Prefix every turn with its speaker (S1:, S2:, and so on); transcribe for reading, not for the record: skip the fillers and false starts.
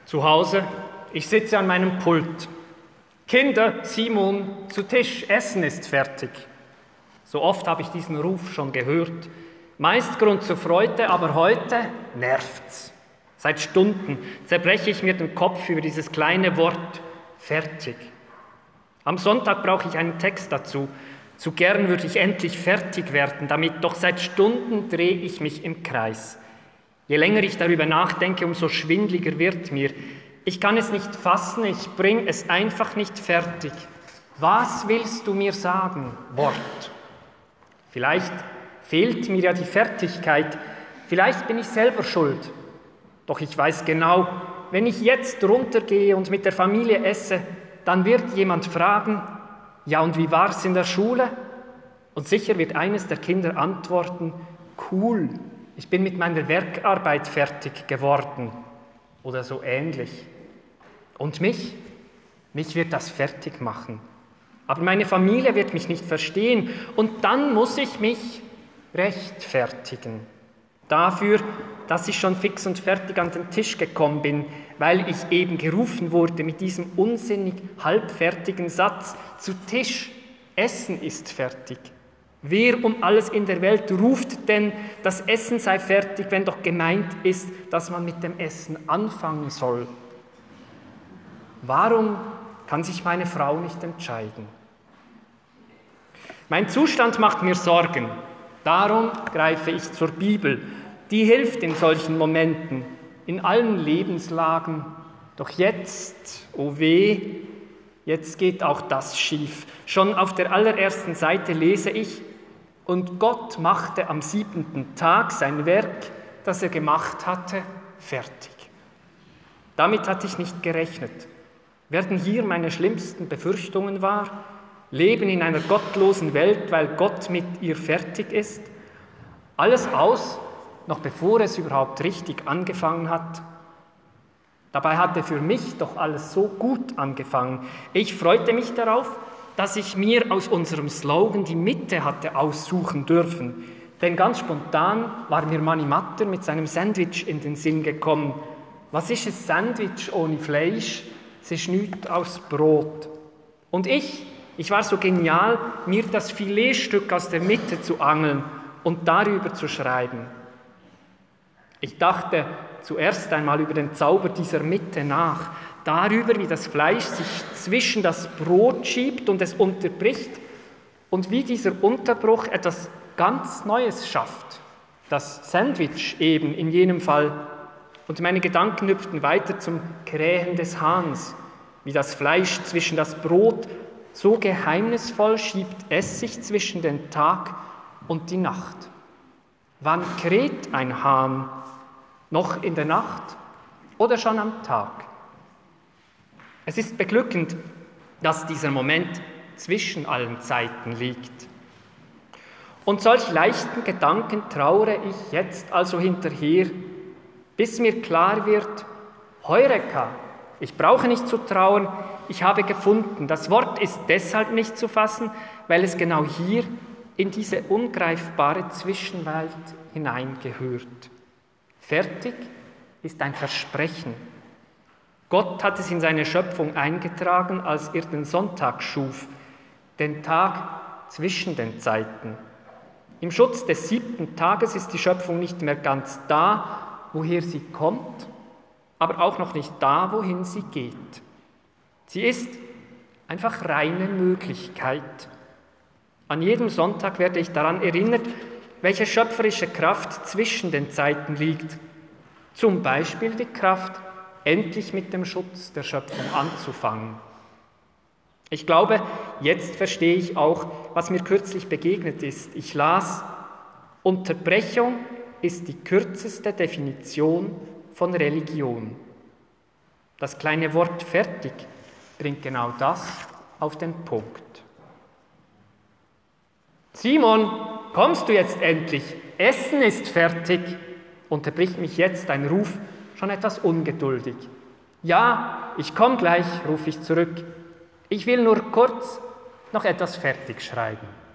S1: Zu Hause, ich sitze an meinem Pult. Kinder, Simon, zu Tisch, Essen ist fertig. So oft habe ich diesen Ruf schon gehört. Meist Grund zur Freude, aber heute nervt's. Seit Stunden zerbreche ich mir den Kopf über dieses kleine Wort fertig. Am Sonntag brauche ich einen Text dazu. Zu gern würde ich endlich fertig werden damit, doch seit Stunden drehe ich mich im Kreis. Je länger ich darüber nachdenke, umso schwindliger wird mir. Ich kann es nicht fassen, ich bringe es einfach nicht fertig. Was willst du mir sagen, Wort? Vielleicht fehlt mir ja die Fertigkeit, vielleicht bin ich selber schuld. Doch ich weiß genau, wenn ich jetzt runtergehe und mit der Familie esse, dann wird jemand fragen, ja und wie war's in der Schule? Und sicher wird eines der Kinder antworten, cool, ich bin mit meiner Werkarbeit fertig geworden oder so ähnlich. Und mich wird das fertig machen. Aber meine Familie wird mich nicht verstehen und dann muss ich mich rechtfertigen. Dafür, dass ich schon fix und fertig an den Tisch gekommen bin, weil ich eben gerufen wurde mit diesem unsinnig halbfertigen Satz, zu Tisch, Essen ist fertig. Wer um alles in der Welt ruft denn, das Essen sei fertig, wenn doch gemeint ist, dass man mit dem Essen anfangen soll? Warum kann sich meine Frau nicht entscheiden? Mein Zustand macht mir Sorgen. Darum greife ich zur Bibel. Die hilft in solchen Momenten, in allen Lebenslagen. Doch jetzt, oh weh, jetzt geht auch das schief. Schon auf der allerersten Seite lese ich, und Gott machte am 7. Tag sein Werk, das er gemacht hatte, fertig. Damit hatte ich nicht gerechnet. Werden hier meine schlimmsten Befürchtungen wahr? Leben in einer gottlosen Welt, weil Gott mit ihr fertig ist? Alles aus, noch bevor es überhaupt richtig angefangen hat? Dabei hatte für mich doch alles so gut angefangen. Ich freute mich darauf, dass ich mir aus unserem Slogan die Mitte hatte aussuchen dürfen. Denn ganz spontan war mir Mani Matter mit seinem Sandwich in den Sinn gekommen. Was ist ein Sandwich ohne Fleisch? Es ist nichts aus Brot. Und ich war so genial, mir das Filetstück aus der Mitte zu angeln und darüber zu schreiben. Ich dachte zuerst einmal über den Zauber dieser Mitte nach, darüber, wie das Fleisch sich zwischen das Brot schiebt und es unterbricht und wie dieser Unterbruch etwas ganz Neues schafft. Das Sandwich eben in jenem Fall. Und meine Gedanken hüpften weiter zum Krähen des Hahns, wie das Fleisch zwischen das Brot so geheimnisvoll schiebt es sich zwischen den Tag und die Nacht. Wann kräht ein Hahn? Noch in der Nacht oder schon am Tag? Es ist beglückend, dass dieser Moment zwischen allen Zeiten liegt. Und solch leichten Gedanken trauere ich jetzt also hinterher, bis mir klar wird, Heureka, ich brauche nicht zu trauern, ich habe gefunden. Das Wort ist deshalb nicht zu fassen, weil es genau hier in diese ungreifbare Zwischenwelt hineingehört. Fertig ist ein Versprechen. Gott hat es in seine Schöpfung eingetragen, als er den Sonntag schuf, den Tag zwischen den Zeiten. Im Schutz des 7. Tages ist die Schöpfung nicht mehr ganz da, woher sie kommt, aber auch noch nicht da, wohin sie geht. Sie ist einfach reine Möglichkeit. An jedem Sonntag werde ich daran erinnert, welche schöpferische Kraft zwischen den Zeiten liegt. Zum Beispiel die Kraft, endlich mit dem Schutz der Schöpfung anzufangen. Ich glaube, jetzt verstehe ich auch, was mir kürzlich begegnet ist. Ich las, Unterbrechung ist die kürzeste Definition von Religion. Das kleine Wort fertig bringt genau das auf den Punkt. Simon, kommst du jetzt endlich? Essen ist fertig, unterbricht mich jetzt ein Ruf, schon etwas ungeduldig. Ja, ich komme gleich, rufe ich zurück. Ich will nur kurz noch etwas fertig schreiben.